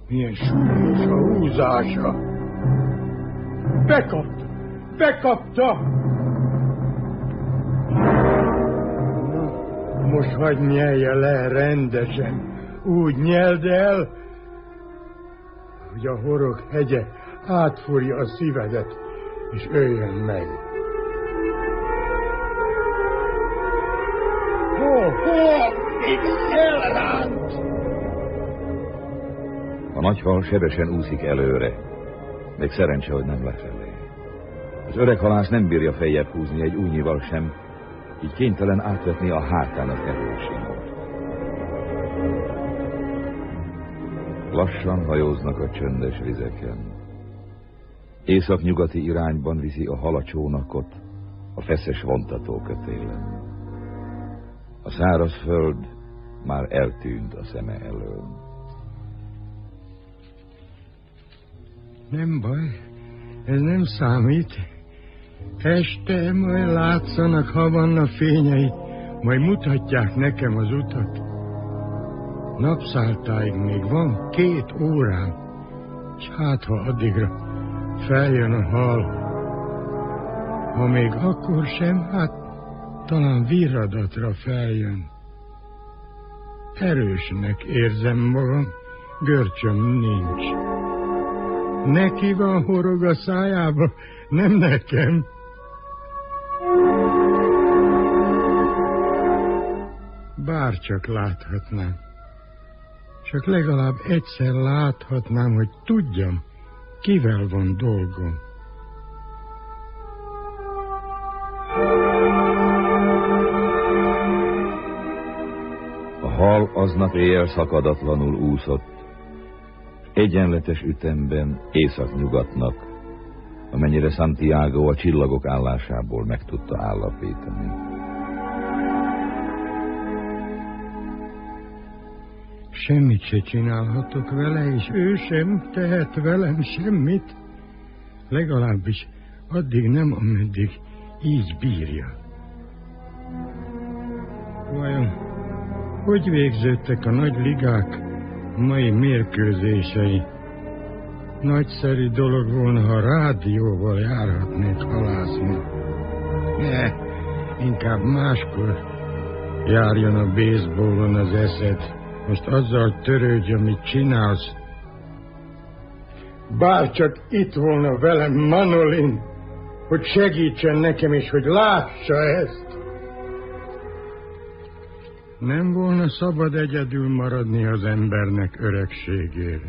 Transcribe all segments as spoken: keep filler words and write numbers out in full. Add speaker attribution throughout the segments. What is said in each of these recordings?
Speaker 1: Milyen súlyos a húzása. Bekapta! Bekapta! Na, most hadd nyelje le rendesen. Úgy nyeld el, hogy a horog hegye átfúrja a szívedet, és öljön meg. Ho, ho, még elránt!
Speaker 2: A nagy hal sebesen úszik előre. Még szerencse, hogy nem lefelé. Az öreg halász nem bírja feljebb húzni egy újnyival sem, így kénytelen átvetni a hátán az erősínót. Lassan hajóznak a csöndes vizeken. Északnyugati irányban viszi a hal a csónakot a feszes vontatókötélen. A száraz föld már eltűnt a szeme elől.
Speaker 1: Nem baj, ez nem számít. Este majd látszanak Havanna fényei, majd mutatják nekem az utat. Napszáltáig még van két órám, és hát ha addigra feljön a hal. Ha még akkor sem, hát talán Virradatra feljön. Erősnek érzem magam, görcsöm nincs. Neki van horog a szájába, nem nekem. Bárcsak láthatnám. Csak legalább egyszer láthatnám, hogy tudjam, kivel van dolgom.
Speaker 2: A hal aznap éjjel szakadatlanul úszott, egyenletes ütemben északnyugatnak, amennyire Santiago a csillagok állásából meg tudta állapítani.
Speaker 1: Semmit se csinálhatok vele, és ő sem tehet velem semmit. Legalábbis addig nem, ameddig így bírja. Vajon hogy végződtek a nagy ligák mai mérkőzései? Nagyszerű dolog volna, ha rádióval járhatnék halászni. Ne, inkább máskor járjon a baseballon az eszed. Most azzal törődj, amit csinálsz. Bárcsak itt volna velem Manolin, hogy segítsen nekem, és hogy lássa ezt. Nem volna szabad egyedül maradni az embernek öregségére.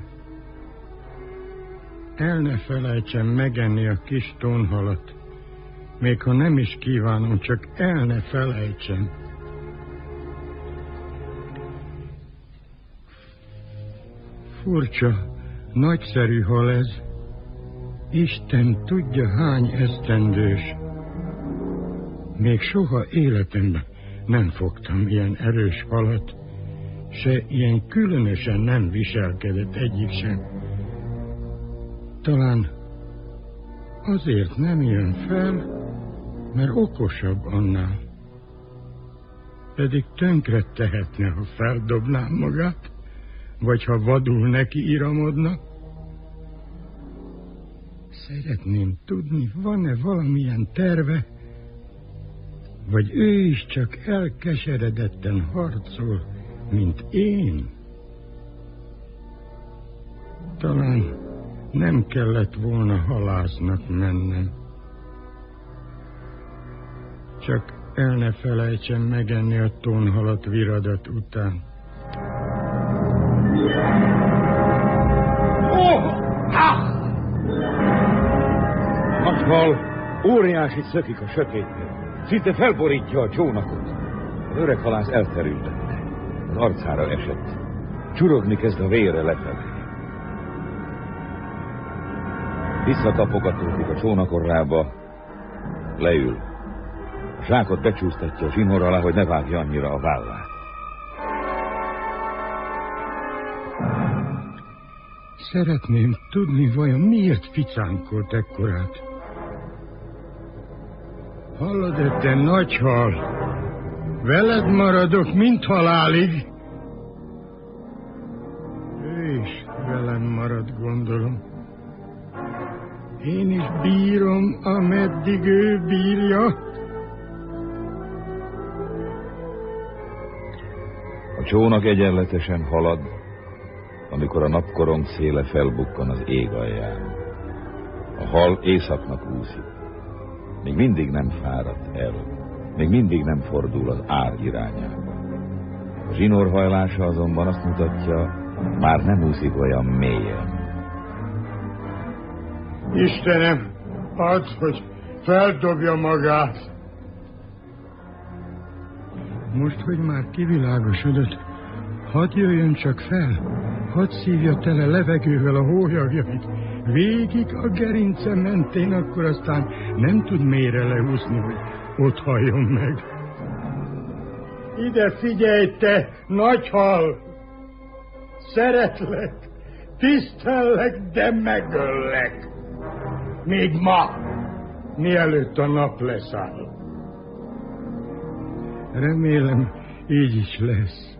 Speaker 1: El ne felejtsen megenni a kis tónhalat, még ha nem is kívánom, csak el ne felejtsen. Furcsa, nagyszerű hal ez. Isten tudja, hány esztendős. Még soha életemben nem fogtam ilyen erős halat, se ilyen különösen nem viselkedett egyik sem. Talán azért nem jön fel, mert okosabb annál. Pedig tönkre tehetne, ha feldobnám magát, vagy ha vadul neki iramodna. Szeretném tudni, van-e valamilyen terve, vagy ő is csak elkeseredetten harcol, mint én. Talán nem kellett volna halásznak mennem. Csak el ne felejtsen megenni a tónhalat Virradat után.
Speaker 2: Hal óriási szökik a sötétnél. Szinte felborítja a csónakot. Az öreg halász elterültette. Az arcára esett. Csurogni kezd a vére lefelé. Visszatapogatódik a csónakorrába. Leül. A zsákot becsúsztatja a zsinór alá, hogy ne vágja annyira a vállát.
Speaker 1: Szeretném tudni, vajon miért ficánkolt ekkorát. Hallod, te nagy hal? Veled maradok, mint halálig. Ő is velem marad, gondolom. Én is bírom, ameddig ő bírja.
Speaker 2: A csónak egyenletesen halad, amikor a napkorong széle felbukkan az ég alján. A hal északnak úszik. Még mindig nem fáradt el, még mindig nem fordul az ár irányába. A zsinór hajlása azonban azt mutatja, már nem úszik olyan mélyen.
Speaker 1: Istenem, add, hogy feldobja magát. Most, hogy már kivilágosodott, hadd jöjjön csak fel, hadd szívja tele levegővel a hólyagjait, végig a gerince mentén, akkor aztán nem tud mélyre leúszni, hogy ott halljon meg. Ide figyelj, te nagy hal! Szeretlek, tisztellek, de megöllek. Még ma, mielőtt a nap leszáll. Remélem, így is lesz.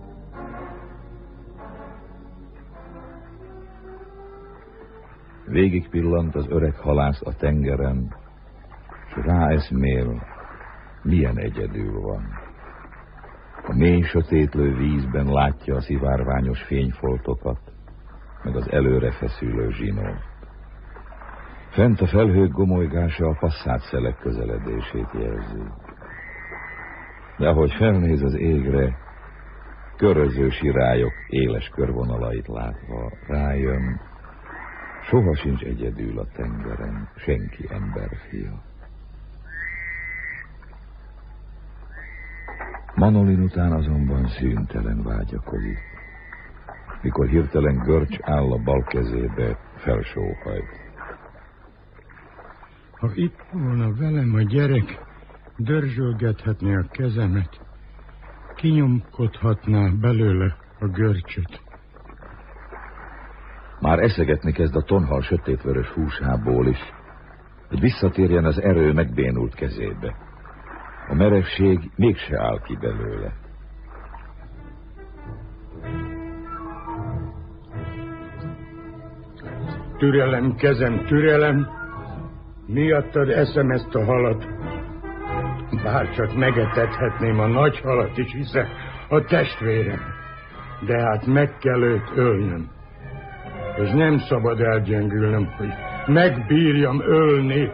Speaker 2: Végig pillant az öreg halász a tengeren, és ráeszmél, milyen egyedül van. A mély sötétlő vízben látja a szivárványos fényfoltokat, meg az előre feszülő zsinórt. Fent a felhők gomolygása a passzát-szelek közeledését jelzi. De ahogy felnéz az égre, köröző sirályok éles körvonalait látva rájön, soha sincs egyedül a tengeren senki emberfia. Manolin után azonban szüntelen vágyakozik, mikor hirtelen görcs áll a bal kezébe, felsóhajt.
Speaker 1: Ha itt volna velem a gyerek, dörzsölgethetné a kezemet, kinyomkodhatná belőle a görcsöt.
Speaker 2: Már eszegetni kezd a tonhal sötétvörös húsából is, hogy visszatérjen az erő megbénult kezébe. A merevség mégse áll ki belőle.
Speaker 1: Türelem, kezem, türelem, miattad eszem ezt a halat. Bárcsak megetethetném a nagy halat is, hisze a testvérem. De hát meg kell őt ölnöm. És nem szabad elgyengülnöm, hogy megbírjam ölni.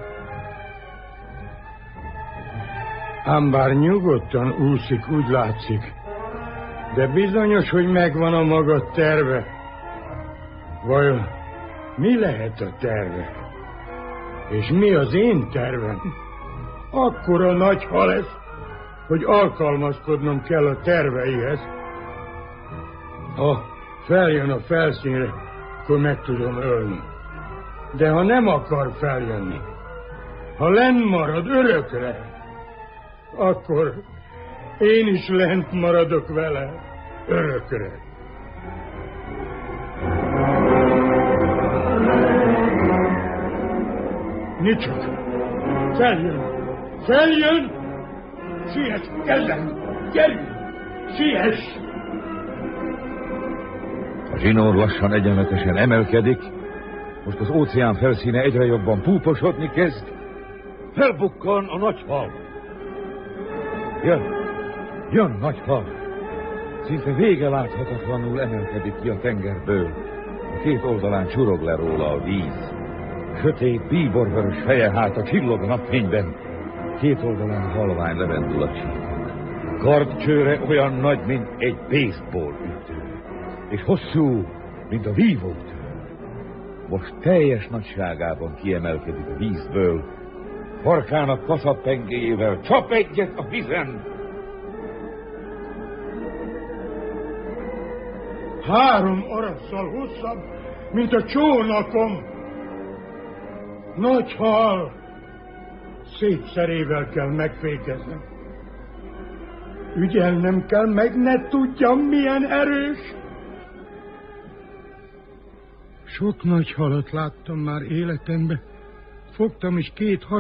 Speaker 1: Ám bár nyugodtan úszik, úgy látszik, de bizonyos, hogy megvan a maga terve. Vajon mi lehet a terve? És mi az én tervem? Akkora nagy hal lesz, hogy alkalmazkodnom kell a terveihez. Ha feljön a felszínre, akkor meg tudom ölni. De ha nem akar feljönni, ha lenn marad örökre, akkor én is lent maradok vele örökre. Nicsak! Feljön! Feljön! Siess, kezem! Gyerünk! Siess!
Speaker 2: A zsinór lassan egyenletesen emelkedik, most az óceán felszíne egyre jobban púposodni kezd. Felbukkan a nagy hal. Jön, jön nagy hal. Szinte vége láthatatlanul emelkedik ki a tengerből. A két oldalán csurog le róla a víz. Sötét, bíborvörös feje háta csillog a napfényben. Két oldalán halvány levendul a csíkok. Kardcsőre olyan nagy, mint egy baseball ütő, és hosszú, mint a vívótő. Most teljes nagyságában kiemelkedik a vízből, farkának kaszappengéjével csap egyet a vizen.
Speaker 1: Három arasszal hosszabb, mint a csónakom. Nagy hal, szétszerével kell megfékeznem. Ügyelnem kell, meg ne tudjam, milyen erős. Sok nagy halat láttam már életemben. Fogtam is két